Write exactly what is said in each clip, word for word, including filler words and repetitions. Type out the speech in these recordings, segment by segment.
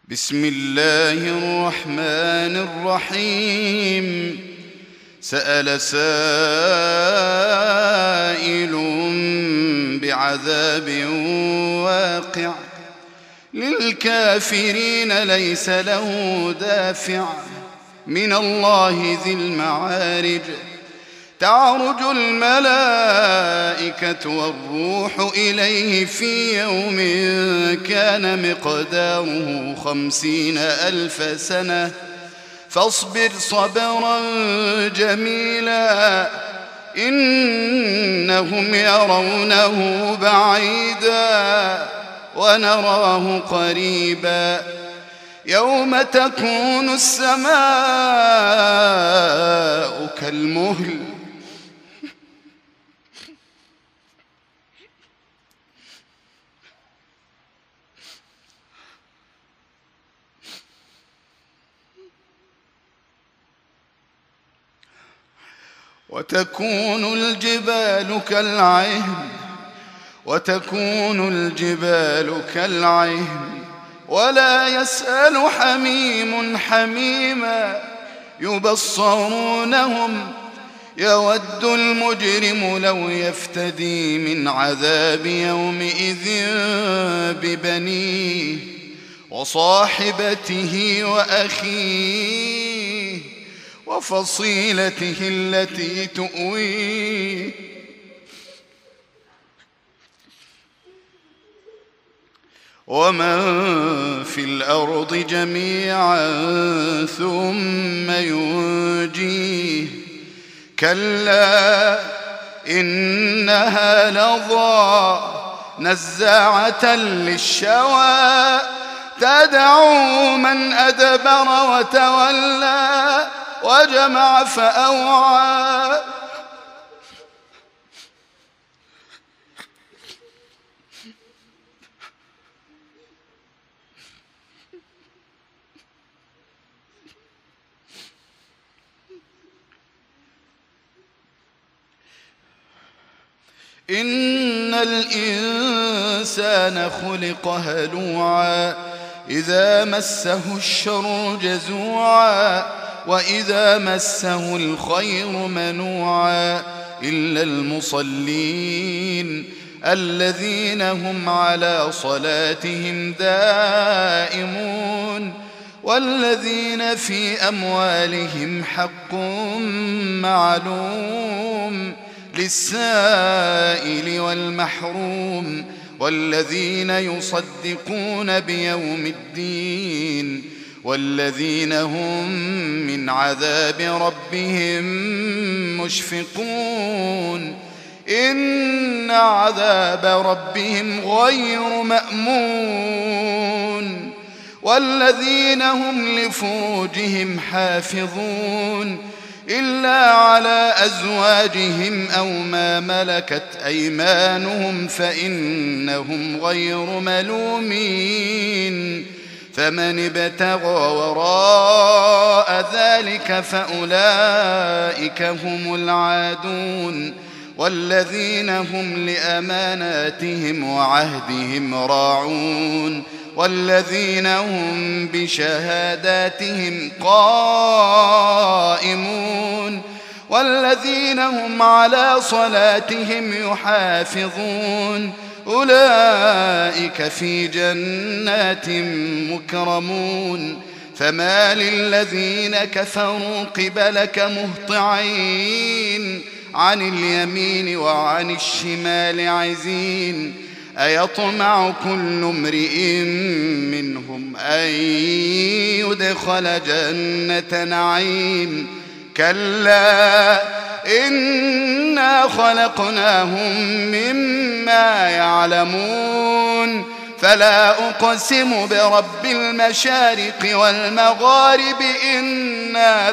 بسم الله الرحمن الرحيم. سأل سائل بعذاب واقع للكافرين ليس له دافع من الله ذي المعارج. تعرج الملائكة والروح إليه في يوم كان مقداره خمسين ألف سنة فاصبر صبرا جميلا إنهم يرونه بعيدا ونراه قريبا. يوم تكون السماء كالمهل وتكون الجبال كالعهن وتكون الجبال كالعهن ولا يسأل حميم حميما يبصرونهم يود المجرم لو يفتدي من عذاب يومئذ ببنيه وصاحبته وأخيه وفصيلته التي تؤويه ومن في الأرض جميعا ثم ينجيه كلا إنها لظى نزاعة للشوى تدعو من أدبر وتولى وجمع فأوعى. إن الإنسان خلق هلوعا إذا مسه الشر جزوعا وإذا مسه الخير منوعا إلا المصلين الذين هم على صلاتهم دائمون والذين في أموالهم حق معلوم للسائل والمحروم والذين يصدقون بيوم الدين والذين هم من عذاب ربهم مشفقون إن عذاب ربهم غير مأمون والذين هم لفروجهم حافظون إلا على أزواجهم أو ما ملكت أيمانهم فإنهم غير ملومين فمن ابتغى وراء ذلك فأولئك هم العادون والذين هم لأماناتهم وعهدهم راعون والذين هم بشهاداتهم قائمون والذين هم على صلاتهم يحافظون أولئك في جنات مكرمون. فما للذين كفروا قبلك مهطعين عن اليمين وعن الشمال عزين أيطمع كل امرئ منهم أن يدخل جنة نعيم كلا إنا خلقناهم مما يعلمون فلا أقسم برب المشارق والمغارب إنا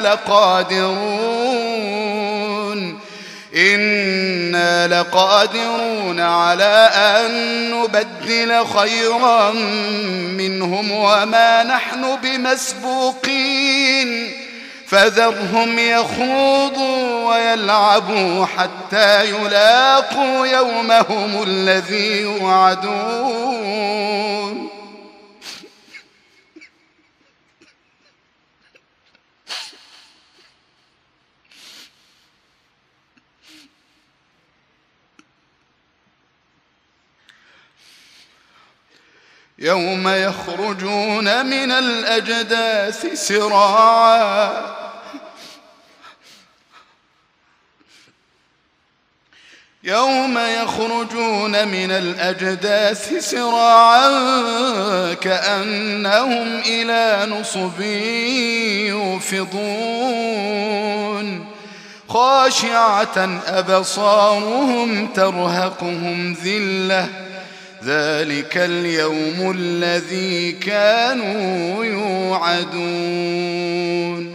لقادرون إنا لقادرون على أن نبدل خيرا منهم وما نحن بمسبوقين فذرهم يخوضوا ويلعبوا حتى يلاقوا يومهم الذي يوعدون يوم يخرجون من الأجداث سراعا يوم يخرجون من الأجداث سراعا كأنهم إلى نصب يوفضون خاشعة أبصارهم ترهقهم ذلة ذلك اليوم الذي كانوا يوعدون